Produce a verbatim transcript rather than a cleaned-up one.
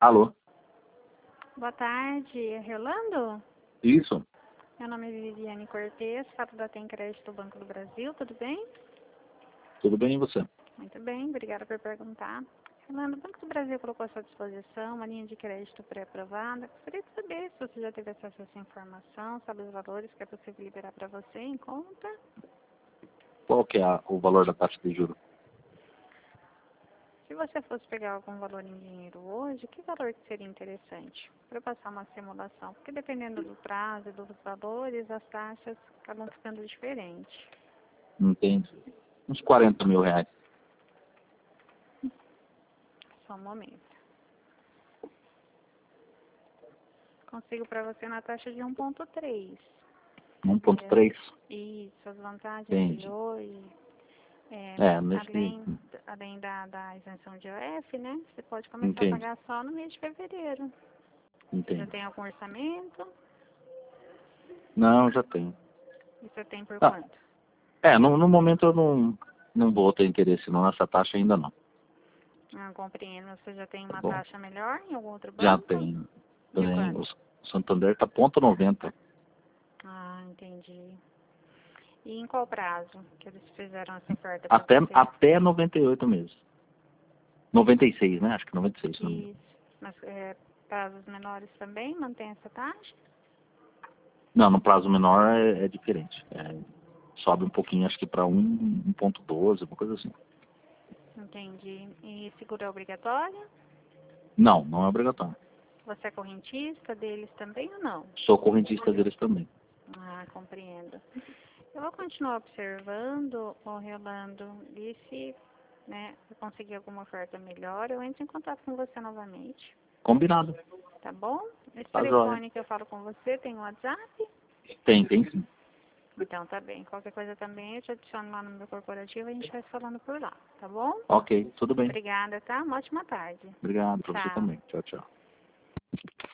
Alô? Boa tarde, é Rolando? Isso. Meu nome é Viviane Cortez, falo da Tem Crédito do Banco do Brasil, tudo bem? Tudo bem e você? Muito bem, obrigada por perguntar. Rolando, o Banco do Brasil colocou à sua disposição uma linha de crédito pré-aprovada. Gostaria de saber se você já teve acesso a essa informação, sabe os valores que é possível liberar para você em conta. Qual que é a- o valor da taxa de juros? Se você fosse pegar algum valor em dinheiro hoje, que valor que seria interessante? Para eu passar uma simulação, porque dependendo do prazo e dos valores, as taxas acabam ficando diferentes. Entende? Uns quarenta mil reais. Só um momento. Consigo para você na taxa de um ponto três. um ponto três? Isso, as vantagens Entendi. de hoje, é, É, nesse... além, além da, da isenção de O F, né? Você pode começar Entendi. a pagar só no mês de fevereiro. Você já Entendi. tem algum orçamento? Não, já tenho. E você tem por Ah, quanto? é, no, no momento eu não, não vou ter interesse não nessa taxa ainda não. Ah, compreendo. Você já tem Tá uma bom? taxa melhor em algum outro Já banco? tenho. De Tenho. quanto? O Santander tá ponto noventa. Ah, entendi. E em qual prazo que eles fizeram essa oferta para Até, você? até noventa e oito meses. noventa e seis, né? Acho que noventa e seis, se não me engano. Isso. Mas é, prazos menores também mantém essa taxa? Não, no prazo menor é, é diferente. É, sobe um pouquinho, acho que para um, um ponto doze, uma coisa assim. Entendi. E seguro é obrigatório? Não, não é obrigatório. Você é correntista deles também ou não? Sou correntista deles também. Ah, compreendo. Eu vou continuar observando, ô Rolando, e se né, eu conseguir alguma oferta melhor, eu entro em contato com você novamente. Combinado. Tá bom? Esse Tá jóia. telefone que eu falo com você tem um WhatsApp? Tem, tem sim. Então tá bem. Qualquer coisa também eu te adiciono lá no meu corporativo e a gente vai falando por lá, tá bom? Ok, tudo bem. Obrigada, tá? Uma ótima tarde. Obrigado para você Tchau. também. Tchau, tchau.